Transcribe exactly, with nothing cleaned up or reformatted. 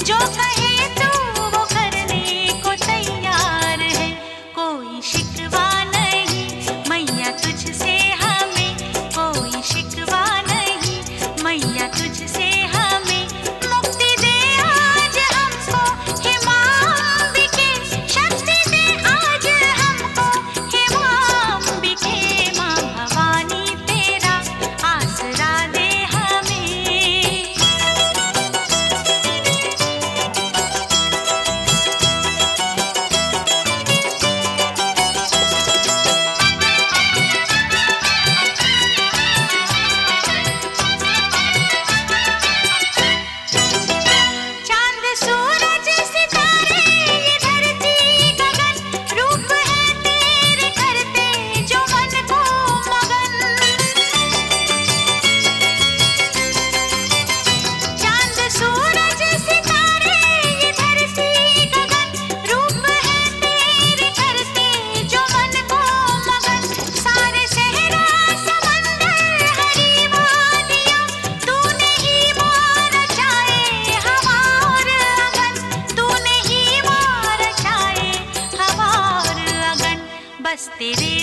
जो कहे तू वो करने को तैयार है, कोई शिकवा नहीं मैया तुझसे हमें, कोई शिकवा नहीं मैया तुझसे हमें। मुक्ति दे आज हमको हे माँ अंबिके, शक्ति दे आज हमको हे माँ अंबिके। माँ भवानी तेरा आसरा दे हमें। चांद सूरज सितारे ये धरती गगन, रूप है तेरे करते जो मन को मगन। चांद सूरज सितारे ये धरती गगन, रूप है तेरे करते जो मन को मगन। सारे सहरा समंदर हरी वादियाँ तूने ही माँ रचाए हवा और अगन, तूने ही माँ रचाए हवा और अगन। बस तेरे